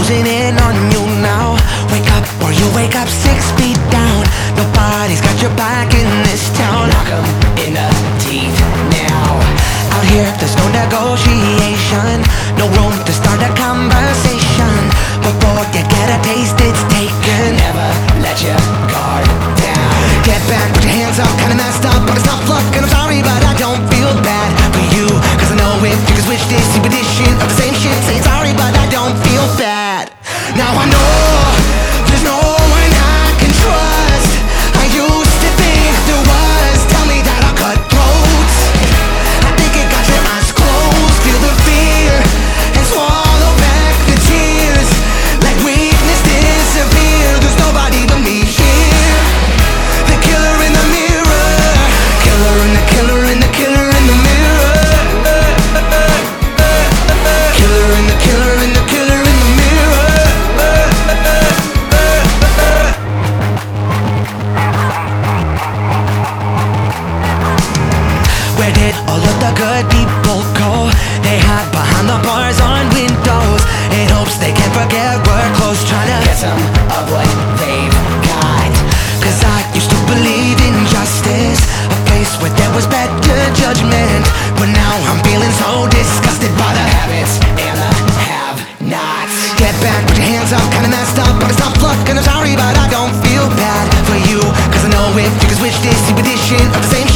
closing in on you now. Wake up or you wake up 6 feet down. Nobody's got your back in this town. Knock 'em in the teeth now. Out here there's no negotiation, no room to start a conversation. Before you get a taste it's taken. Never let your guard down. Get back, put your hands up, kinda messed up, but it's not luck. And I'm sorry but I don't feel bad for you, cause I know if you can switch this repetition of the same shit. Saying sorry but I don't feel bad. Now I know there's no one I can trust. I used to think there was. Tell me that I'll cut throats. I think it got your eyes closed. Feel the fear and swallow back the tears. Let weakness disappear. There's nobody but me here. The killer in the mirror. Killer in the killer in the killer in the mirror. Killer in the killer in the killer in the mirror. Where did all of the good people go? They hide behind the bars on windows in hopes they can't forget we're close, trying to get some of what they've got. Cause I used to believe in justice, a place where there was better judgment. But now I'm feeling so disgusted by the habits and the have-nots. Get back, put your hands up, kinda messed up, but it's not luck. And I'm sorry but I don't feel bad for you, cause I know if you can switch this repetition of the same shit.